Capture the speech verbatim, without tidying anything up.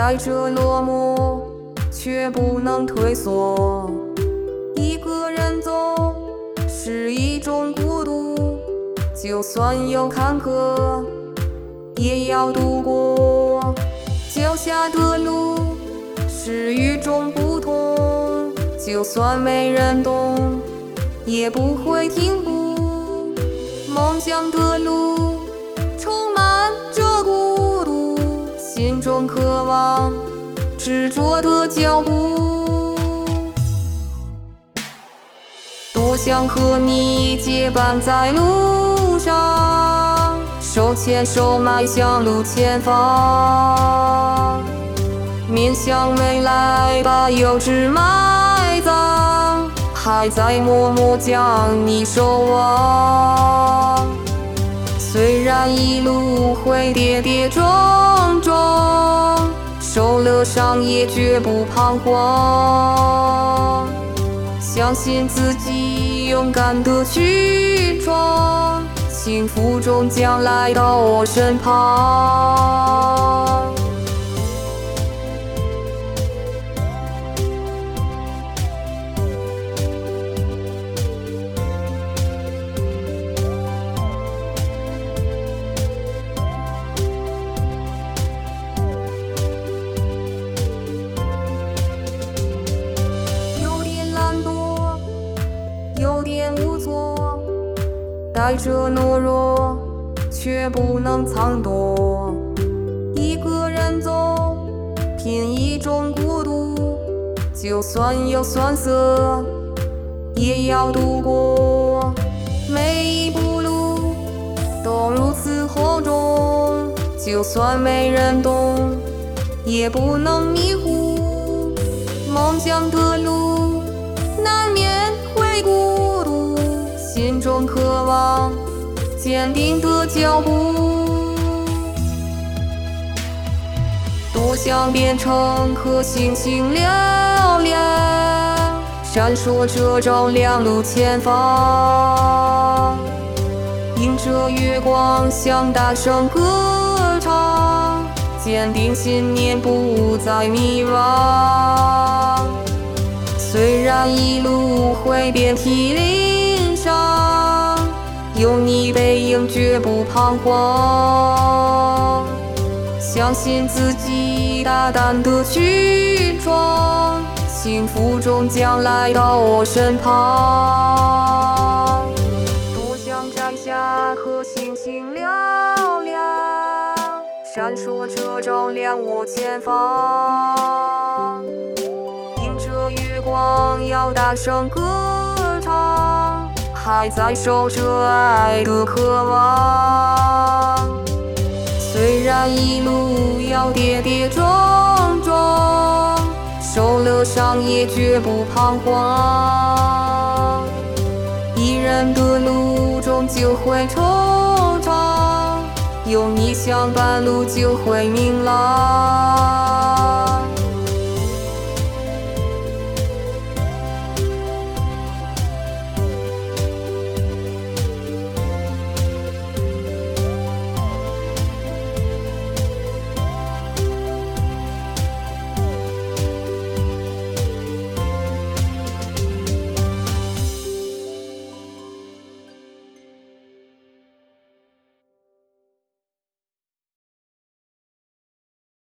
带着落寞，却不能退缩。一个人走是一种孤独，就算有坎坷，也要度过。脚下的路是与众不同，就算没人懂，也不会停步。梦想的路充满着孤独，心中渴望执着的脚步。多想和你结伴在路上，手牵手迈向路前方，面向未来把幼稚埋葬，还在默默将你守望。虽然一路会跌跌撞撞，受了伤也绝不彷徨，相信自己，勇敢地去闯，幸福终将来到我身旁。有点无措，带着懦弱，却不能藏躲。一个人走，品一种孤独，就算有酸涩，也要度过。每一步路都如此厚重，就算没人懂，也不能迷糊。梦想的路难免会孤独，心中渴望坚定的脚步。多想变成颗星星亮亮，闪烁着照亮路前方，迎着月光向大声歌唱，坚定信念不再迷惘。虽然一路会遍体鳞伤，有你背影绝不彷徨，相信自己，大胆地去闯，幸福终将来到我身旁。多想摘下颗星星亮亮，闪烁着照亮我前方，迎着月光要大声歌唱，还在守着爱的渴望。虽然一路要跌跌撞撞，受了伤也绝不彷徨，一人的路终究会惆怅，有你相伴路就会明朗。